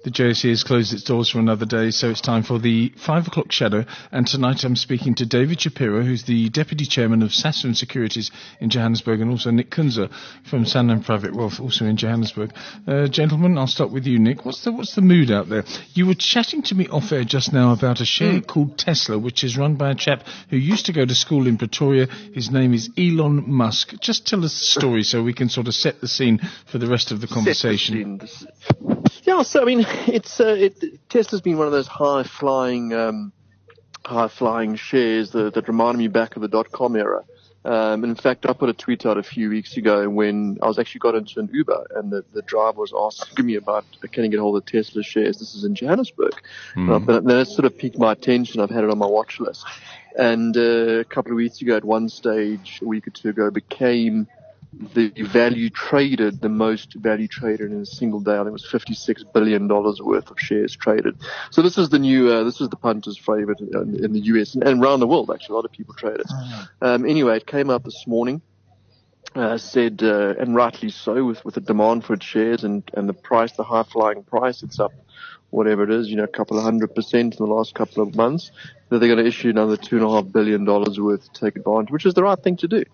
The JSE has closed its doors for another day, so it's time for the 5 o'clock shadow. And tonight I'm speaking to David Shapiro, who's the Deputy Chairman of Sasfin Securities in Johannesburg, and also Nick Kunze from Sanlam Private Wealth, also in Johannesburg. Gentlemen, I'll start with you, Nick. What's the mood out there? You were chatting to me off air just now about a share called Tesla, which is run by a chap who used to go to school in Pretoria. His name is Elon Musk. Just tell us the story so we can sort of set the scene for the rest of the conversation. Yeah, so I mean, Tesla's been one of those high-flying shares that reminded me back of the dot-com era. In fact, I put a tweet out a few weeks ago when I got into an Uber, and the driver was asking me about can I get hold of Tesla shares. This is in Johannesburg, but then it sort of piqued my attention. I've had it on my watch list, and a couple of weeks ago, at one stage, a week or two ago, became the most value traded in a single day. I think it was $56 billion worth of shares traded. So this is the punter's favorite in the US and around the world, actually. A lot of people trade it. Anyway, it came out this morning, said, and rightly so, with the demand for its shares and the price, the high-flying price, it's up whatever it is, a couple of 100% in the last couple of months, that they're going to issue another $2.5 billion worth to take advantage, which is the right thing to do.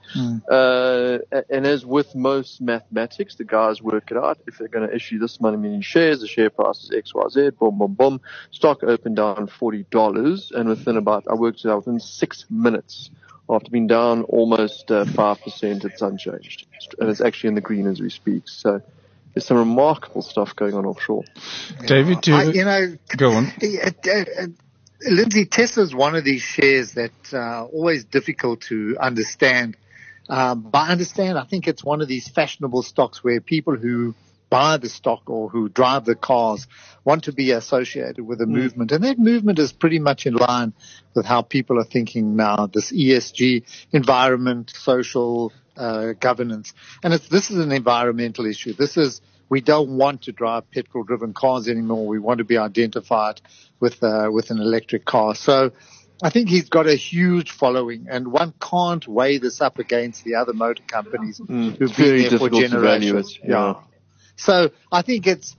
And as with most mathematics, the guys work it out. If they're going to issue this many shares, the share price is XYZ, boom, boom, boom. Stock opened down $40, and within 6 minutes, after being down almost 5%, it's unchanged. And it's actually in the green as we speak. So there's some remarkable stuff going on offshore. David, go on. Lindsay, Tesla's one of these shares that always difficult to understand. By understand, I think it's one of these fashionable stocks where people who buy the stock or who drive the cars want to be associated with a movement. And that movement is pretty much in line with how people are thinking now, this ESG, environment, social governance. And this is an environmental issue. We don't want to drive petrol-driven cars anymore. We want to be identified with an electric car. So I think he's got a huge following, and one can't weigh this up against the other motor companies who've been there for generations. Yeah. So I think it's,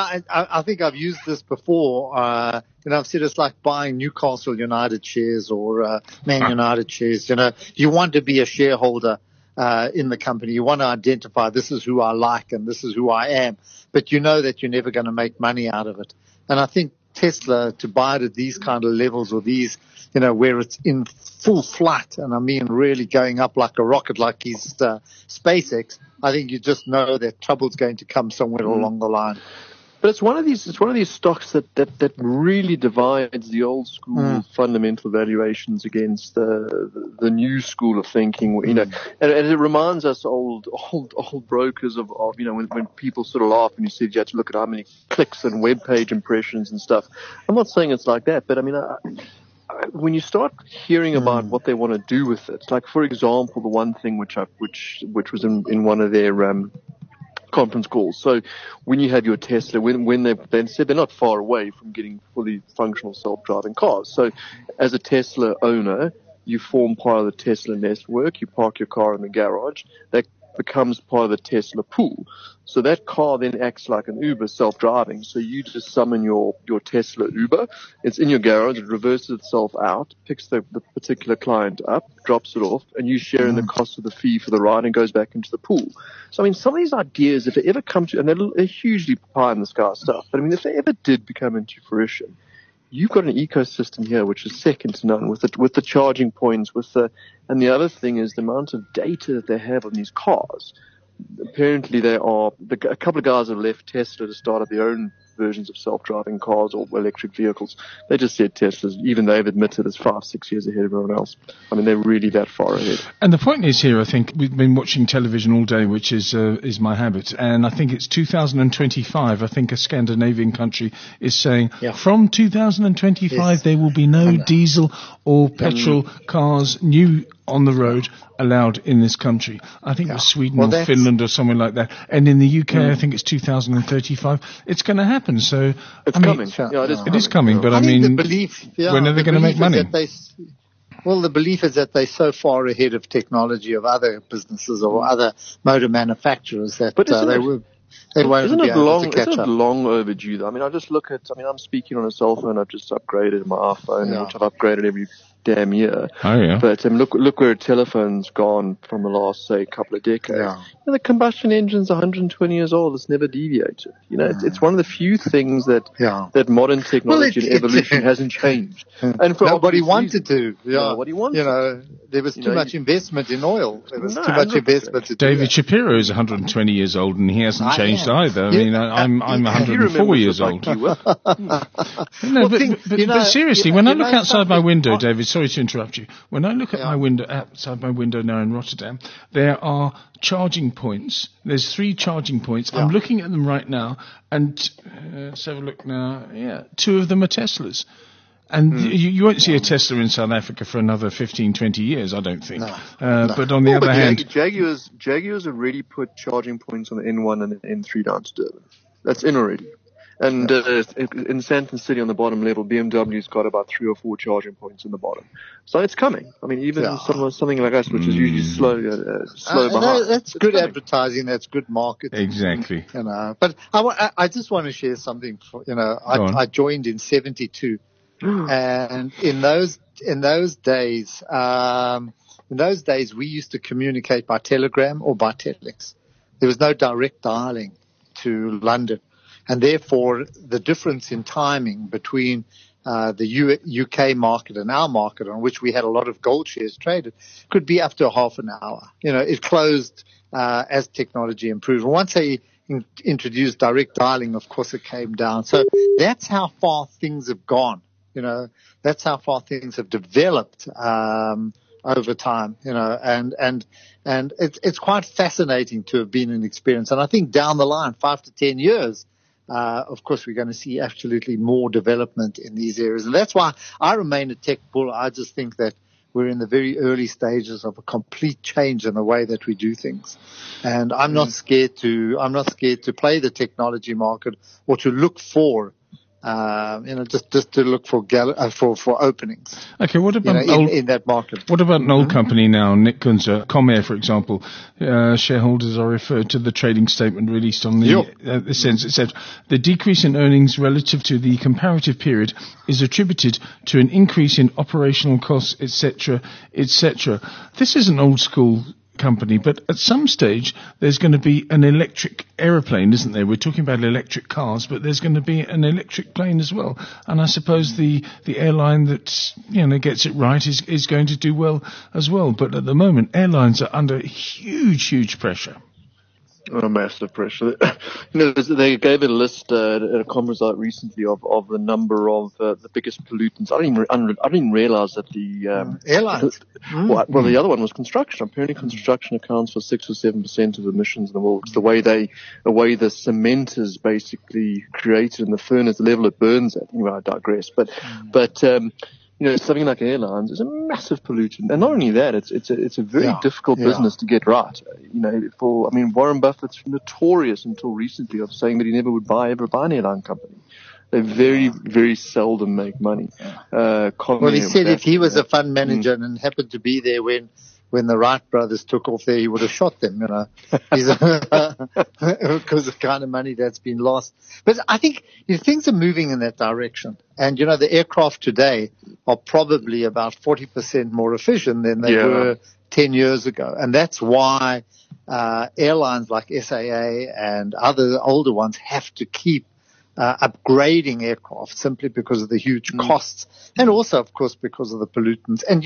I think I've used this before. I've said it's like buying Newcastle United shares or Man United shares. You want to be a shareholder in the company. You want to identify, this is who I like and this is who I am, but you know that you're never going to make money out of it. And I think Tesla, to buy it at these kind of levels, or these, where it's in full flight, and I mean really going up like a rocket, like his SpaceX, I think you just know that trouble's going to come somewhere along the line. But it's one of these stocks that really divides the old school fundamental valuations against the new school of thinking, and it reminds us old brokers of when people sort of laugh and you said you had to look at how many clicks and web page impressions and stuff. I'm not saying it's like that, but I mean, when you start hearing about what they want to do with it, like for example, the one thing which was in one of their conference calls. So when you had your Tesla, when they said they're not far away from getting fully functional self-driving cars. So as a Tesla owner, you form part of the Tesla network. You park your car in the garage. That becomes part of the Tesla pool. So that car then acts like an Uber self-driving. So you just summon your Tesla Uber. It's in your garage. It reverses itself out, picks the particular client up, drops it off, and you share in the cost of the fee for the ride and goes back into the pool. So, I mean, some of these ideas, if they ever come to, and they're hugely pie-in-the-sky stuff, but I mean, if they ever did become into fruition, you've got an ecosystem here which is second to none with the charging points, and the other thing is the amount of data that they have on these cars. Apparently a couple of guys have left Tesla to start up their own versions of self-driving cars or electric vehicles. They just said Tesla's, even they've admitted, it's 5-6 years ahead of everyone else. I mean, they're really that far ahead. And the point is here, I think, we've been watching television all day, which is my habit, and I think it's 2025. I think a Scandinavian country is saying from 2025 there will be no diesel or petrol cars new on the road allowed in this country. I think it was Sweden or Finland or somewhere like that. And in the UK, I think it's 2035. It's going to happen. So it's coming. It is coming. But I mean, the belief, when are they going to make money? The belief is that they're so far ahead of technology of other businesses or other motor manufacturers that they will. They won't Isn't be it able to catch Isn't up. it long overdue though? I mean, I'm speaking on a cell phone. I've just upgraded my iPhone, which I've upgraded every damn year. Oh, yeah. But look where a telephone's gone from the last, say, couple of decades. Yeah. The combustion engine's 120 years old. It's never deviated. It's one of the few things that modern technology and evolution hasn't changed. And for nobody wanted to. Yeah. Nobody wanted. There was too much investment in oil. There was too much investment to David Shapiro is 120 years old, and he hasn't changed either. I mean, I'm 104 years old. But seriously, when I look outside my window, David, sorry to interrupt you. When I look at my window, outside my window now in Rotterdam, there are charging points. There's 3 charging points. I'm looking at them right now, and let's have a look now. Yeah, 2 of them are Teslas. And you won't see a Tesla in South Africa for another 15, 20 years, I don't think. No. But on the other hand... Jaguar's already put charging points on the N1 and the N3 down to Durban. That's in already. And in Sandton City on the bottom level, BMW's got about 3 or 4 charging points in the bottom. So it's coming. I mean, even something like us, which is usually slow behind. That's good advertising. That's good marketing. Exactly. But I just want to share something. I joined in 72. And in those days, we used to communicate by telegram or by telex. There was no direct dialing to London, and therefore the difference in timing between the UK market and our market, on which we had a lot of gold shares traded, could be up to half an hour. It closed as technology improved. Once they introduced direct dialing, of course, it came down. So that's how far things have gone. That's how far things have developed over time. And it's quite fascinating to have been an experience. And I think down the line, 5 to 10 years, of course, we're going to see absolutely more development in these areas. And that's why I remain a tech bull. I just think that we're in the very early stages of a complete change in the way that we do things. And I'm not scared to play the technology market or to look for just to look for openings. Okay, what about in that market? What about an old company now, Nick Kunze, Comair, for example? Shareholders are referred to the trading statement released on the sense. It said the decrease in earnings relative to the comparative period is attributed to an increase in operational costs, etc., etc. This is an old school company, but at some stage there's going to be an electric aeroplane, isn't there? We're talking about electric cars, but there's going to be an electric plane as well. And I suppose the airline that gets it right is going to do well as well. But at the moment, airlines are under huge pressure. Massive pressure. They gave a list at a conference out recently of the number of the biggest pollutants. I didn't even realize that the airlines. Well, the other one was construction. Apparently, construction accounts for 6 or 7% of emissions in the world. It's the way the cement is basically created in the furnace, the level it burns at. Anyway, I digress. But something like airlines is a massive pollutant, and not only that, it's a very difficult business to get right. Warren Buffett's notorious until recently of saying that he never would ever buy an airline company. They very, very seldom make money. He said if he was a fund manager and happened to be there when the Wright brothers took off there, he would have shot them, because of the kind of money that's been lost. But I think things are moving in that direction. And, the aircraft today are probably about 40% more efficient than they were 10 years ago. And that's why airlines like SAA and other older ones have to keep upgrading aircraft simply because of the huge costs. And also, of course, because of the pollutants. And,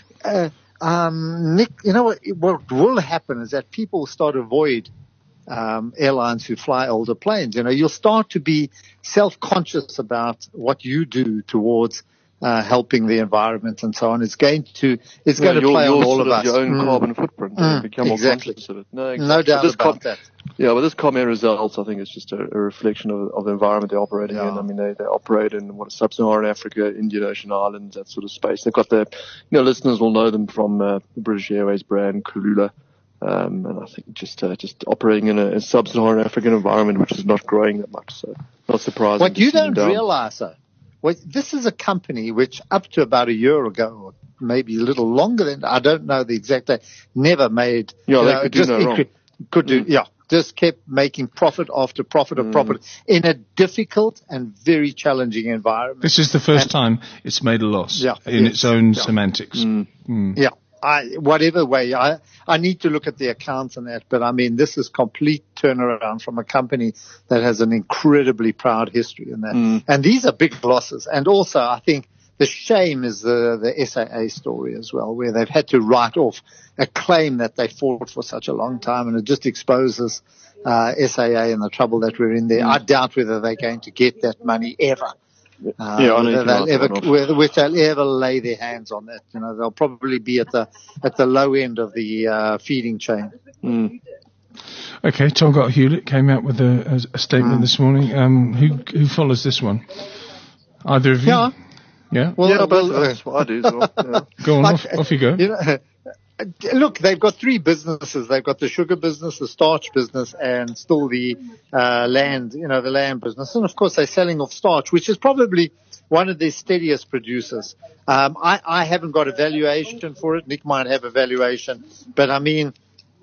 Nick, what will happen is that people start to avoid airlines who fly older planes. You'll start to be self-conscious about what you do towards helping the environment and so on. It's going to play on all of us. Your own carbon footprint. Become more conscious of it. No doubt about that. Yeah, but this Comair results, I think, is just a reflection of the environment they're operating in. I mean, they operate in sub-Saharan Africa, Indian Ocean islands, that sort of space. They've got listeners will know them from the British Airways brand, Kulula. And I think just operating in a sub-Saharan African environment, which is not growing that much. So not surprising. What you don't realize, though, this is a company which up to about a year ago, or maybe a little longer than, I don't know the exact date, never made. Yeah, they could do no wrong. Could do, just kept making profit after profit of profit in a difficult and very challenging environment. This is the first time it's made a loss in its own semantics. Yeah. Whatever way, I need to look at the accounts and that, but I mean, this is complete turnaround from a company that has an incredibly proud history in that. And these are big losses. And also, I think the shame is the SAA story as well, where they've had to write off a claim that they fought for such a long time, and it just exposes SAA and the trouble that we're in there. I doubt whether they're going to get that money ever. Whether they'll ever lay their hands on that. You know, they'll probably be at the low end of the feeding chain. Okay, Tongaat Hulett came out with a statement this morning. Who follows this one? Either of you? Yeah. Well, that's what I do as well. Yeah. Go on, off you go. You know, look, they've got three businesses. They've got the sugar business, the starch business, and still the land, the lamb business. And of course, they're selling off starch, which is probably one of their steadiest producers. I haven't got a valuation for it. Nick might have a valuation, but I mean,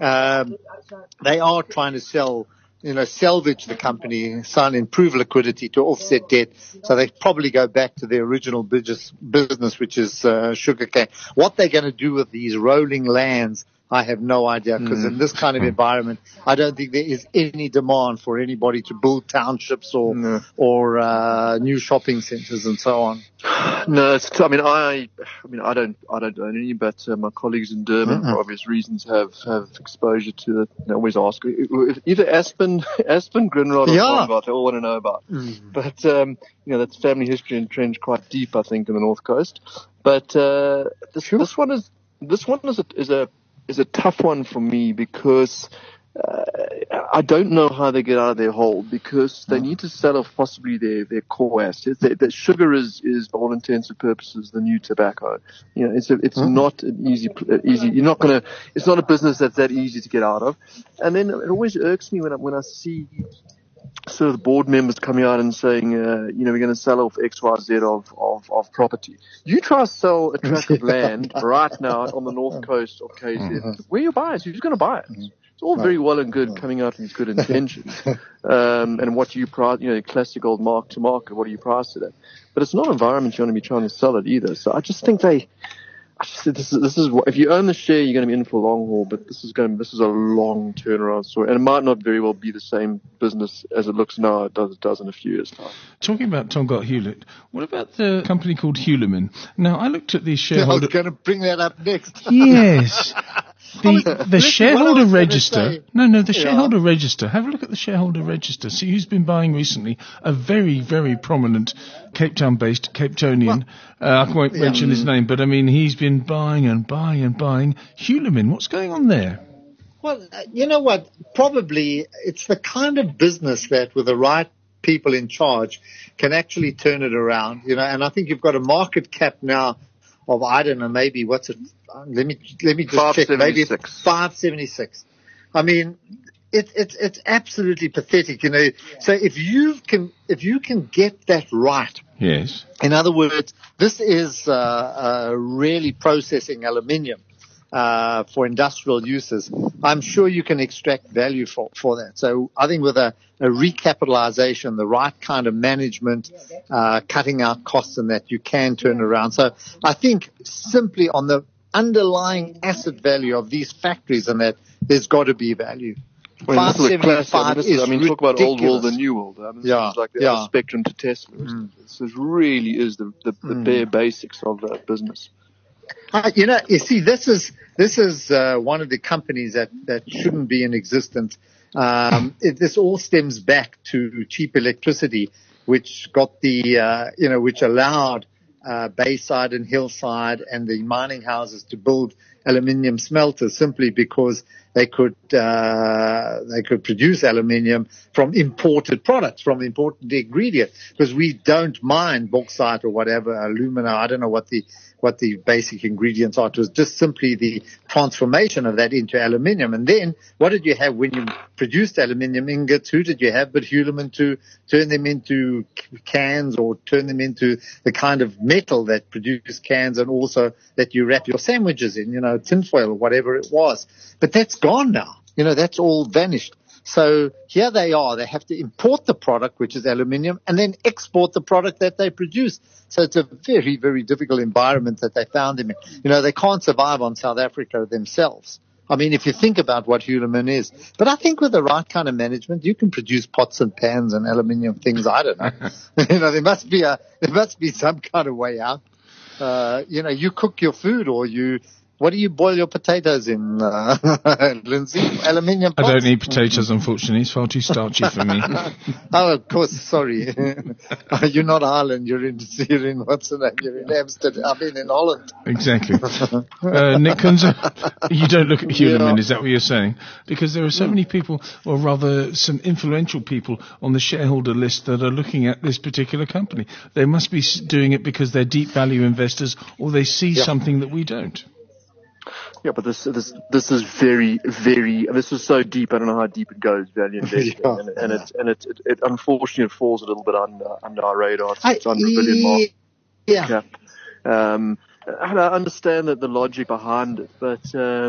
they are trying to salvage the company, improve liquidity to offset debt. So they probably go back to their original business, which is sugarcane. What they're going to do with these rolling lands, I have no idea, because in this kind of environment, I don't think there is any demand for anybody to build townships or new shopping centers and so on. No, I don't own any, but my colleagues in Durban, for obvious reasons, have exposure to it. They always ask either Aspen, Grindrod, or Tongaat. They all want to know about. But that's family history entrenched quite deep, I think, in the North Coast. But this one is a tough one for me, because I don't know how they get out of their hole, because they need to sell off possibly their core assets. The sugar is, for all intents and purposes, the new tobacco. It's not an easy. You're not gonna. It's not a business that's that easy to get out of. And then it always irks me when I see sort of the board members coming out and saying, we're going to sell off X, Y, Z of property. You try to sell a tract of land right now on the north coast of KZN. Where are your buyers? Who's going to buy it? It's all very well and good coming out with good intentions. And what you price, classic old mark to market, what do you price it at? But it's not an environment you want to be trying to sell it either. So I just think this is what, if you own the share, you're going to be in for the long haul, but this is a long turnaround story, and it might not very well be the same business as it looks now. It does in a few years' time. Talking about Tongaat Hulett, what about the company called Hulamin? Now, I looked at the shareholder. I was going to bring that up next. Yes. The shareholder register. The shareholder register. Have a look at the shareholder register. See who's been buying recently. A very, very prominent Cape Town-based Cape Townian. I won't mention his name, but I mean, he's been buying and buying and buying. Hulamin, what's going on there? Well, you know what? Probably it's the kind of business that, with the right people in charge, can actually turn it around. And I think you've got a market cap now of, I don't know, maybe what's it? Let me just check. Maybe 576. I mean, it's absolutely pathetic, So if you can get that right. Yes. In other words, this is really processing aluminium for industrial uses. I'm sure you can extract value for that. So I think with a recapitalization, the right kind of management, cutting out costs and that, you can turn around. So I think simply on the underlying asset value of these factories and that, there's got to be value. Well, this is a classic. Talk about old world and new world. This is like the Spectrum to Tesla. This really is the bare basics of that business. You see, this is one of the companies that shouldn't be in existence. This all stems back to cheap electricity, which got which allowed Bayside and Hillside and the mining houses to build aluminium smelters, simply because they could produce aluminium from imported products, from imported ingredients, because we don't mine bauxite or whatever, alumina. I don't know what the basic ingredients are. It was just simply the transformation of that into aluminium. And then what did you have when you produced aluminium ingots? Who did you have but Hulamin to turn them into cans, or turn them into the kind of metal that produces cans, and also that you wrap your sandwiches in, tinfoil or whatever it was. But that's gone now. That's all vanished. So here they are. They have to import the product, which is aluminium, and then export the product that they produce. So it's a very, very difficult environment that they found them in. You know, they can't survive on South Africa themselves. I mean, if you think about what Hulamin is. But I think with the right kind of management, you can produce pots and pans and aluminium things. I don't know. You know, there must be some kind of way out. You know, you cook your food, or what do you boil your potatoes in, Lindsay? Aluminium pots? I don't eat potatoes, unfortunately. It's far too starchy for me. Oh, of course. Sorry. You're not Ireland. You're in what's the name? You're in Amsterdam. I mean, in Holland. Exactly. Nick Kunze, you don't look at Hulamin, is that what you're saying? Because there are so many people, or rather some influential people on the shareholder list that are looking at this particular company. They must be doing it because they're deep value investors, or they see something that we don't. Yeah, but this is very, very. This is so deep. I don't know how deep it goes, value investing, and it unfortunately falls a little bit under our radar. It's under $1 billion market cap. And I understand that the logic behind it, but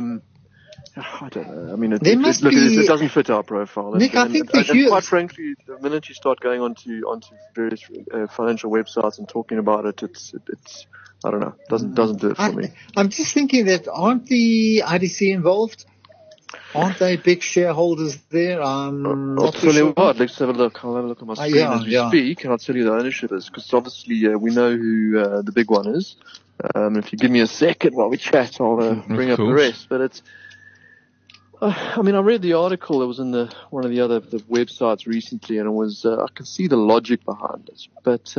I don't know. I mean, it doesn't fit our profile. Nick, I think quite frankly, the minute you start going onto various financial websites and talking about it, it's I don't know. Doesn't do it for me. I'm just thinking that aren't the IDC involved? Aren't they big shareholders there? I'll tell you what. Let's have a look. I'll have a look at my screen as we speak, and I'll tell you the ownership is, because obviously we know who the big one is. If you give me a second while we chat, I'll bring up the rest. But it's. I mean, I read the article. It was in one of the other websites recently, and it was. I can see the logic behind it, but.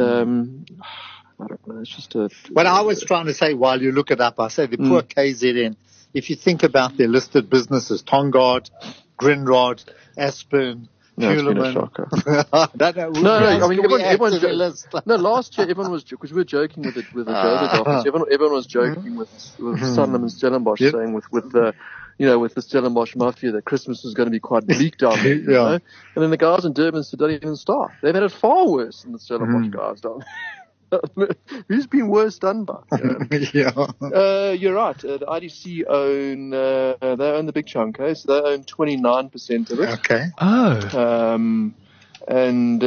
I don't know. It's just What I was trying to say while you look it up, I say the poor KZN. If you think about their listed businesses, Tonguard, Grindrod, Aspen, Hulamin. No. I mean, everyone's last year everyone was, because we were joking with the Joburg office. Everyone was joking with Sanlam and Stellenbosch, saying with the. You know, with the Stellenbosch mafia, that Christmas was going to be quite bleak down there. You know? And then the guys in Durban said, don't even start. They've had it far worse than the Stellenbosch guys down there. Who's been worse done by? You're right. The IDC own they own the big chunk, so they own 29% of it. Okay. Oh. And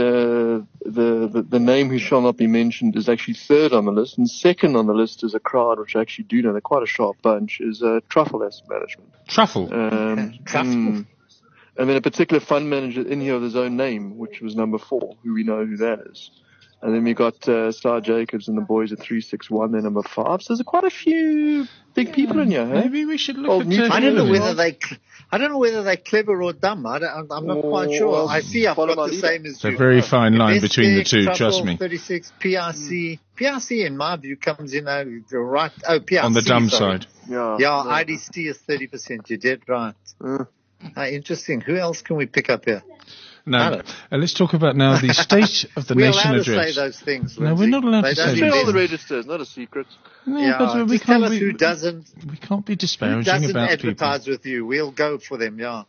the name who shall not be mentioned is actually third on the list, and second on the list is a crowd which I actually do know. They're quite a sharp bunch. Is Truffle Asset Management. Truffle. Truffle. And then a particular fund manager in here with his own name, which was number 4, who we know who that is. And then we got Star Jacobs and the boys at 361. They're number 5. So there's quite a few big people in here. Hey? Maybe we should look at. I don't know whether they're clever or dumb. I'm not quite sure. I see I've got the same as you. It's a very fine line between the two. Trouble, trust me. 36 PRC. PRC in my view comes in right. Oh, PRC on the dumb side. Yeah. IDC is 30%. You did right. Interesting. Who else can we pick up here? No. Let's talk about now the State of the Nation address. We're allowed to say those things, Lindsay. No, we're not allowed to say those. All the registers, not a secret. No, but we can't. Tell us who doesn't. We can't be disparaging who doesn't about advertise people. with you. We'll go for them. Yeah.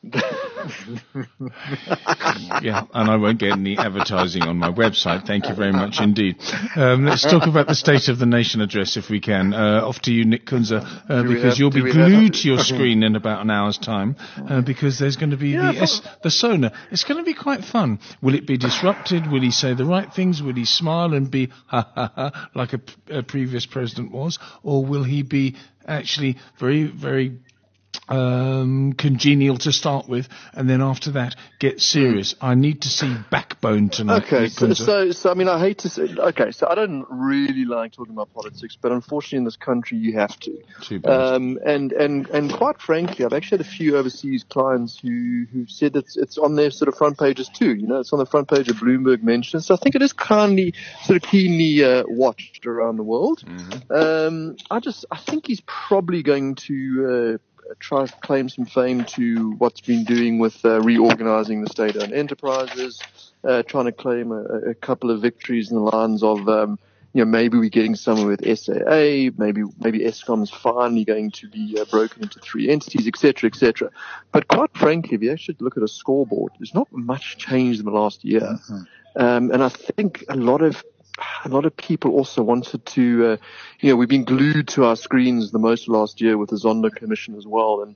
Yeah, and I won't get any advertising on my website. Thank you very much indeed. Let's talk about the State of the Nation address, if we can. Off to you, Nick Kunze, because you'll be glued to your screen in about an hour's time, because there's going to be the Sona. It's going to be quite fun. Will it be disrupted? Will he say the right things? Will he smile and be ha ha ha like a previous president was? Or will he be actually very, very congenial to start with, and then after that get serious? I need to see backbone tonight. Okay, so I mean, I hate to say. Okay, so I don't really like talking about politics, but unfortunately in this country you have to. Too bad. And quite frankly, I've actually had a few overseas clients who said that it's on their sort of front pages too. You know, it's on the front page of Bloomberg mentions. So I think it is keenly watched around the world. I think he's probably going to try to claim some fame to what's been doing with reorganizing the state-owned enterprises, trying to claim a couple of victories in the lines of, maybe we're getting somewhere with SAA, maybe Eskom's finally going to be broken into 3 entities, etc., etc. But quite frankly, if you actually look at a scoreboard, there's not much changed in the last year. And I think a lot of people also wanted to, we've been glued to our screens the most last year with the Zondo Commission as well. And,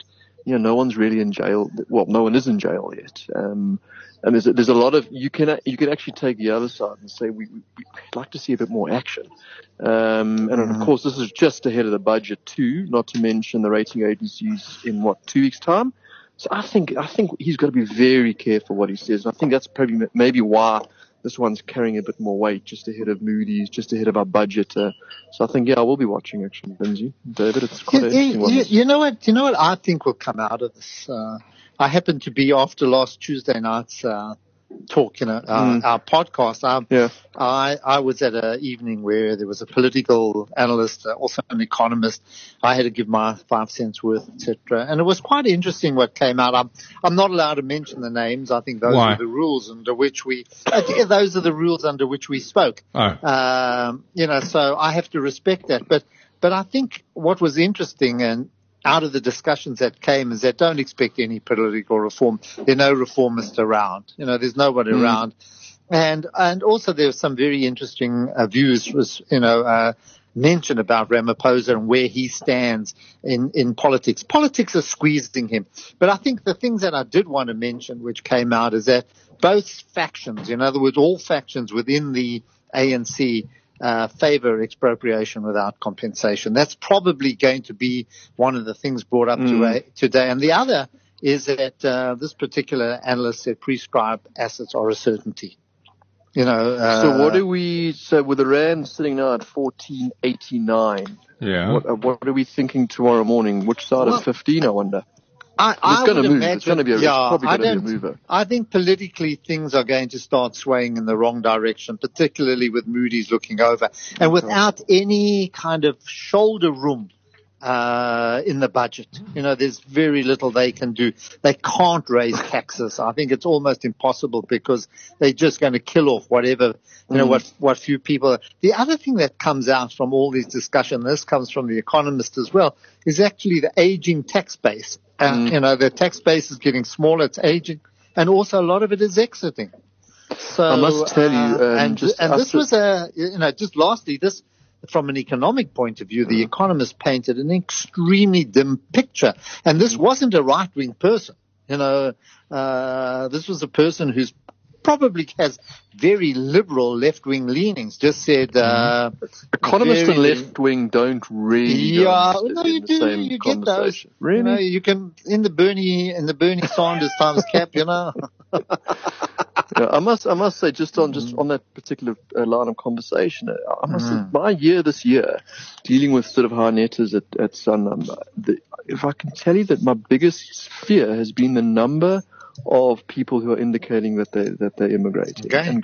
no one's really in jail. Well, no one is in jail yet. And there's a lot of, you can actually take the other side and say we'd like to see a bit more action. And of course, this is just ahead of the budget too, not to mention the rating agencies in 2 weeks' time. So I think he's got to be very careful what he says. And I think that's maybe why this one's carrying a bit more weight, just ahead of Moody's, just ahead of our budget. So I think, I will be watching actually, Lindsay. David, it's quite an interesting one. You know what I think will come out of this? I happened to be after last Tuesday night's talk, our podcast. I was at an evening where there was a political analyst, also an economist. I had to give my 5 cents worth, etc. And it was quite interesting what came out. I'm not allowed to mention the names. I think those are the rules under which we spoke. Oh. So I have to respect that. But I think what was interesting and out of the discussions that came is that don't expect any political reform. There are no reformists around. There's nobody around. And also there were some very interesting views mentioned about Ramaphosa and where he stands in politics. Politics are squeezing him. But I think the things that I did want to mention which came out is that both factions, in other words, all factions within the ANC, favor expropriation without compensation. That's probably going to be one of the things brought up today. And the other is that this particular analyst said prescribed assets are a certainty. So what do we? So with the rand sitting now at 14.89. Yeah. What are we thinking tomorrow morning? Which side of 15? I wonder. It's going to move. It's going to be probably going to be a mover. I think politically things are going to start swaying in the wrong direction, particularly with Moody's looking over and without any kind of shoulder room in the budget. There's very little they can do. They can't raise taxes. I think it's almost impossible because they're just going to kill off whatever, what few people. The other thing that comes out from all these discussions, this comes from The Economist as well, is actually the aging tax base. The tax base is getting smaller, it's aging, and also a lot of it is exiting. So I must tell you, just lastly, this from an economic point of view, The Economist painted an extremely dim picture, and this wasn't a right-wing person. This was a person who's probably has very liberal left-wing leanings. Just said, economists and left-wing don't really. You get those. Really, you can in the Bernie Sanders times cap. I must say, just on that particular line of conversation, I must say, my year this year, dealing with sort of high netters at Sanlam, if I can tell you that my biggest fear has been the number of people who are indicating that they're immigrating,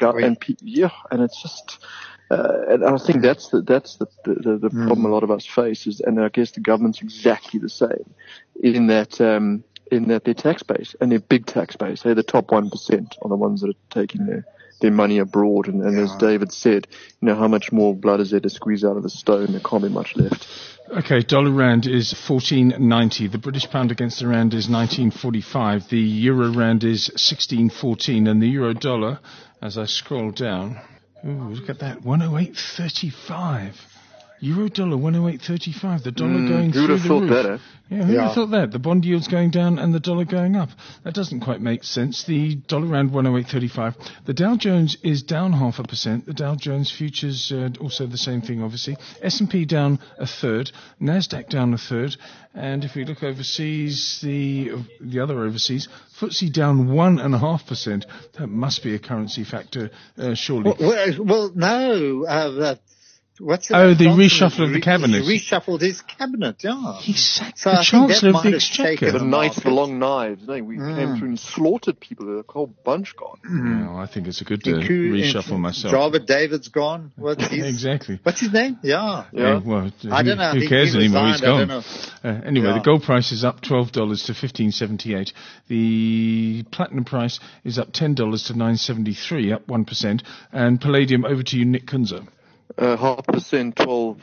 and it's just, and I think that's the problem a lot of us face is, and I guess the government's exactly the same in that their tax base and their big tax base, they're the top 1% are the ones that are taking their money abroad, and as David said, how much more blood is there to squeeze out of a stone? There can't be much left. Okay, dollar rand is 14.90. The British pound against the rand is 19.45. The euro rand is 16.14, and the euro dollar, as I scroll down, look at that, 108.35. Euro dollar 108.35. The dollar going through the roof. Who would have thought that? Yeah, who would have thought that? The bond yield's going down and the dollar going up. That doesn't quite make sense. The dollar rand 108.35. The Dow Jones is down 0.5%. The Dow Jones futures also the same thing, obviously. S&P down 1/3. Nasdaq down 1/3. And if we look overseas, the other overseas, FTSE down 1.5%. That must be a currency factor, surely. Well, no. What's the reshuffle of the cabinet. He reshuffled his cabinet, yeah. He sacked the Chancellor of the Exchequer. The knights with the long knives. We came through and slaughtered people. A whole bunch gone. No, I think it's a good reshuffle myself. Java David's gone. Exactly. What's his name? Yeah. Well, I don't know. Who cares anymore? He's gone. Anyway, Yeah. The gold price is up $12 to $15.78. The platinum price is up $10 to $9.73, up 1%. And palladium, over to you, Nick Kunzer. 0.5%,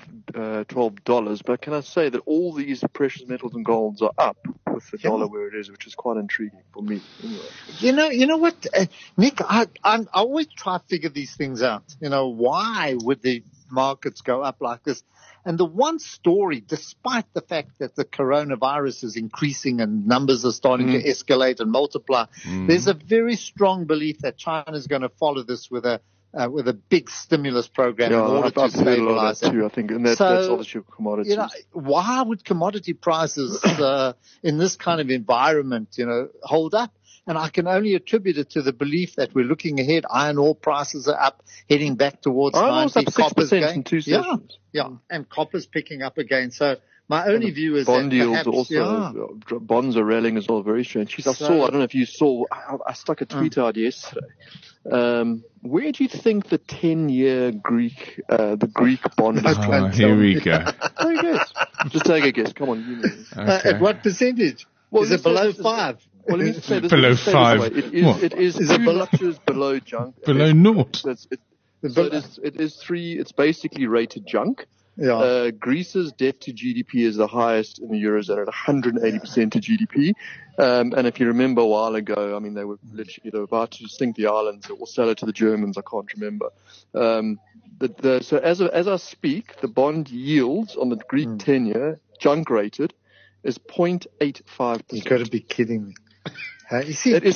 $12. But can I say that all these precious metals and golds are up with the dollar where it is, which is quite intriguing for me. Anyway. You know what, Nick? I always try to figure these things out. Why would the markets go up like this. And the one story, despite the fact that the coronavirus is increasing and numbers are starting to escalate and multiply, there's a very strong belief that China is going to follow this with a big stimulus program in order to stabilize it. Too, I think, and that's obviously commodities. Why would commodity prices in this kind of environment, hold up? And I can only attribute it to the belief that we're looking ahead. Iron ore prices are up, heading back towards 90. Copper's going, in 2 sessions. And copper's picking up again. So my only view is bond that yields also, bonds are railing as well, very strange. I don't know if you saw, I stuck a tweet out yesterday. Where do you think the 10-year Greek bond is going? Here we go. Take a guess. Just take a guess. Come on. Okay. At what percentage? Is it below 5? Well, let me say this. Below 5. It is two notches below junk. Below naught. It is 3. It's basically rated junk. Yeah. Greece's debt to GDP is the highest in the Eurozone at 180% to GDP. And if you remember a while ago, I mean, they were about to sink the islands or sell it to the Germans. I can't remember. So as I speak, the bond yields on the Greek 10-year, junk rated, is 0.85%. You've got to be kidding me. You see, it is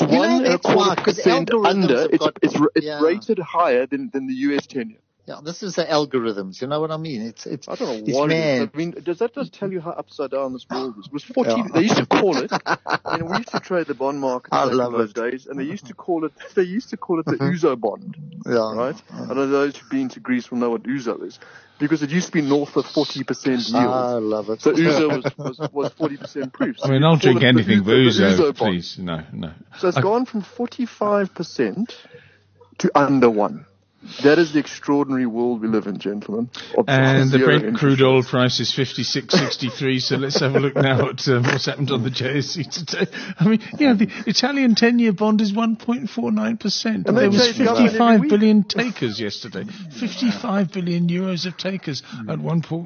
1.25% under. It's rated higher than the US 10-year. Yeah, this is the algorithms. You know what I mean? It's I don't know what it is. I mean, does that just tell you how upside down this world is? It was 40. They used to call it. We used to trade the bond market in those days, and they used to call it. They used to call it the Ouzo bond. Yeah. Right. I know those who've been to Greece will know what Ouzo is, because it used to be north of 40% yield. I love it. So Ouzo was 40% proof. So I mean, I'll drink anything but Ouzo, please. No. So it's gone from 45% to under 1%. That is the extraordinary world we live in, gentlemen. And the Brent crude oil price is 56.63. So let's have a look now at what's happened on the JSE today. I mean, the Italian 10-year bond is 1.49%. And there was 55 billion takers yesterday. 55 billion euros of takers at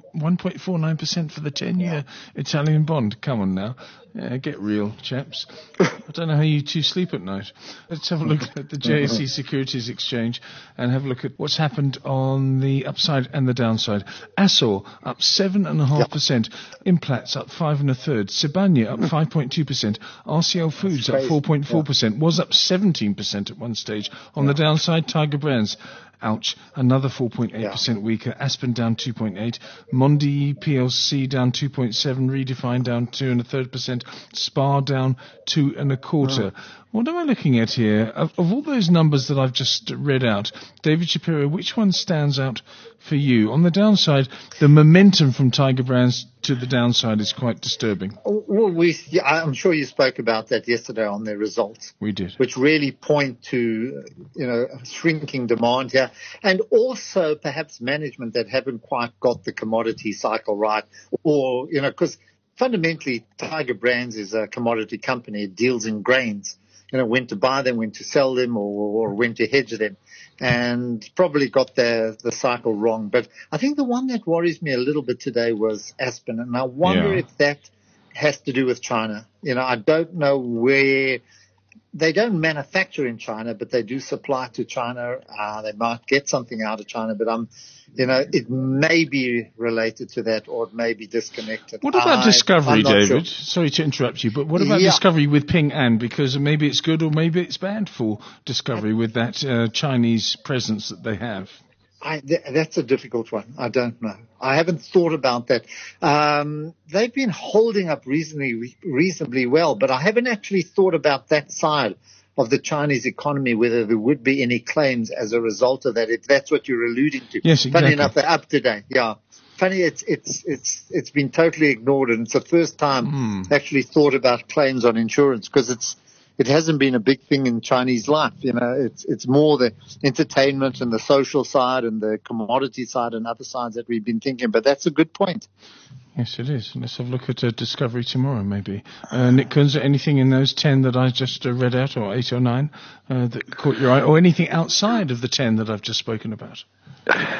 1.49% for the 10-year Italian bond. Come on now. Get real, chaps. I don't know how you two sleep at night. Let's have a look at the JSE Securities Exchange and have a look at what's happened on the upside and the downside. Assor up 7.5%. Implats up 5 1/3. Sibanye up 5.2%. RCL Foods up 4.4%. Was up 17% at one stage. On the downside, Tiger Brands. Ouch. Another 4.8% weaker. Aspen down 2.8%. Mondi PLC down 2.7%. Redefine down 2.33%. Spar down 2.25%. What am I looking at here? Of all those numbers that I've just read out, David Shapiro, which one stands out for you? On the downside, the momentum from Tiger Brands to the downside is quite disturbing. Well, I'm sure you spoke about that yesterday on their results. We did. Which really point to, shrinking demand here, and also perhaps management that haven't quite got the commodity cycle right, or, because fundamentally Tiger Brands is a commodity company. It deals in grains. When to buy them, when to sell them, or when to hedge them, and probably got the cycle wrong. But I think the one that worries me a little bit today was Aspen, and I wonder if that has to do with China. I don't know where. They don't manufacture in China, but they do supply to China. They might get something out of China, but it may be related to that, or it may be disconnected. What about Discovery, David? Sure. Sorry to interrupt you, but what about Discovery with Ping An? Because maybe it's good or maybe it's bad for Discovery with that Chinese presence that they have. That's a difficult one. I don't know. I haven't thought about that. They've been holding up reasonably well, but I haven't actually thought about that side of the Chinese economy, whether there would be any claims as a result of that, if that's what you're alluding to. Yes, exactly. Funny enough, they're up today. Yeah. Funny, it's been totally ignored, and it's the first time actually thought about claims on insurance, because it hasn't been a big thing in Chinese life. It's more the entertainment and the social side and the commodity side and other sides that we've been thinking. But that's a good point. Yes, it is. Let's have a look at Discovery tomorrow, maybe. Nick Kunze, anything in those 10 that I just read out, or 8 or 9, that caught your eye, or anything outside of the 10 that I've just spoken about?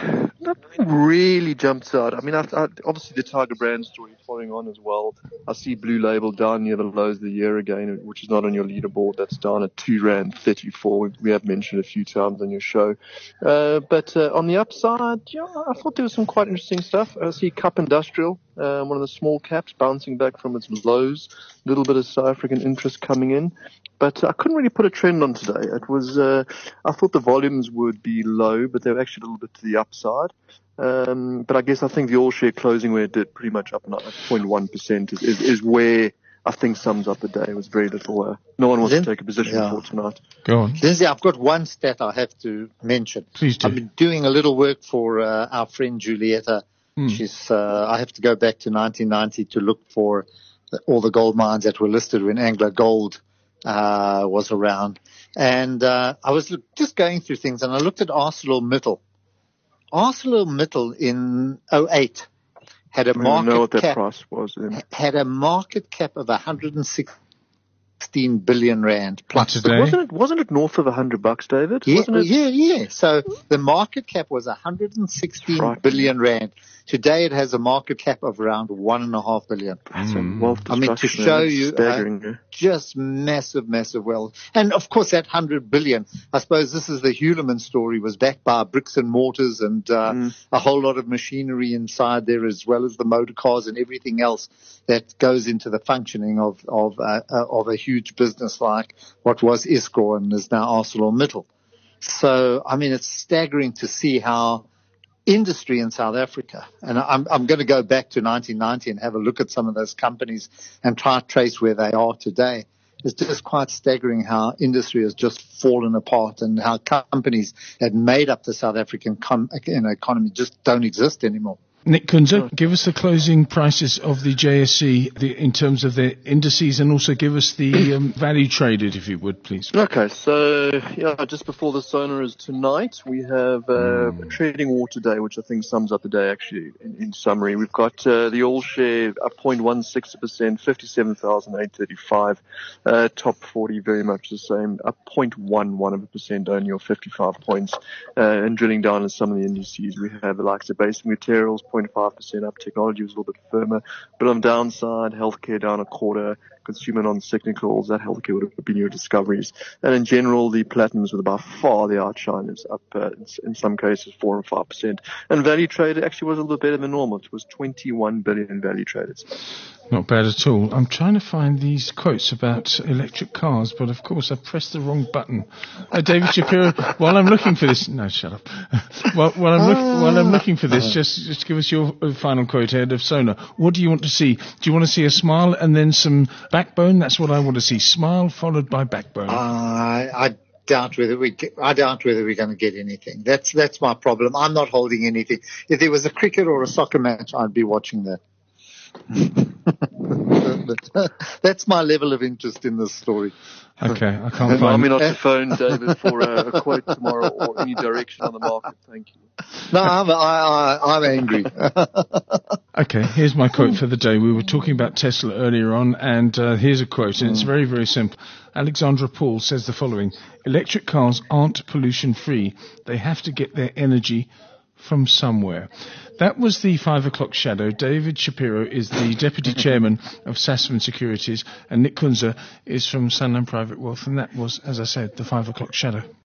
nothing really jumps out. I mean, obviously the Tiger brand story following on as well. I see Blue Label down near the lows of the year again, which is not on your leaderboard. That's down at R2.34. We have mentioned a few times on your show. But on the upside, yeah, I thought there was some quite interesting stuff. I see Cup Industrial, one of the small caps, bouncing back from its lows. A little bit of South African interest coming in. But I couldn't really put a trend on today. It was, I thought the volumes would be low, but they were actually a little bit to the upside. But I think the all share closing where it did pretty much up 0.1% is where I think sums up the day. It was very little. No one wants to take a position for tonight. Go on. Lindsay, I've got one stat I have to mention. Please do. I've been doing a little work for our friend Julieta. She's, I have to go back to 1990 to look for all the gold mines that were listed when Anglo Gold was around. And I was just going through things, and I looked at ArcelorMittal. ArcelorMittal in 2008 had a market cap. Price was then. Had a market cap of 116 billion rand plus. Today? Wasn't it north of $100, David? Yeah, wasn't it? yeah. So the market cap was 116 billion rand. Today it has a market cap of around 1.5 billion. Wealth I mean, to show you just massive wealth. And of course that 100 billion, I suppose this is the Hulaman story, was backed by bricks and mortars and a whole lot of machinery inside there, as well as the motor cars and everything else that goes into the functioning of a huge business like what was Iscor and is now ArcelorMittal. So, I mean, it's staggering to see how industry in South Africa, and I'm going to go back to 1990 and have a look at some of those companies and try to trace where they are today. It's just quite staggering how industry has just fallen apart and how companies that made up the South African economy just don't exist anymore. Nick Kunze, give us the closing prices of the JSE in terms of the indices, and also give us the value traded, if you would, please. Okay, so just before the Sona is tonight, we have a trading war today, which I think sums up the day actually in summary. We've got the all share up 0.16%, 57,835. Top 40 very much the same, up 0.11% only, or 55 points. And drilling down in some of the indices, we have the likes of basic materials, 0.5% up. Technology was a little bit firmer. But on the downside, healthcare down 0.25%. Consumer non-cyclicals, that healthcare would have been your discoveries. And in general, the platinums were by far the outshiners, up in some cases 4 and 5%. And value traded actually was a little bit better than normal. It was 21 billion value traded. Not bad at all. I'm trying to find these quotes about electric cars, but of course I've pressed the wrong button. David Shapiro, while I'm looking for this, no, shut up. while I'm looking for this, just give us your final quote ahead of Sona. What do you want to see? Do you want to see a smile and then some backbone? That's what I want to see. Smile followed by backbone. I doubt whether we're going to get anything. That's my problem. I'm not holding anything. If there was a cricket or a soccer match, I'd be watching that. That's my level of interest in this story. Okay, I can't find me not to phone David for a quote tomorrow or any direction on the market. Thank you. No, I'm angry. Okay, here's my quote for the day. We were talking about Tesla earlier on, and here's a quote, and it's very, very simple. Alexandra Paul says the following: electric cars aren't pollution-free. They have to get their energy from somewhere. That was the 5 o'clock shadow. David Shapiro is the Deputy Chairman of Sasfin Securities, and Nick Kunze is from Sanlam Private Wealth, and that was, as I said, the 5 o'clock shadow.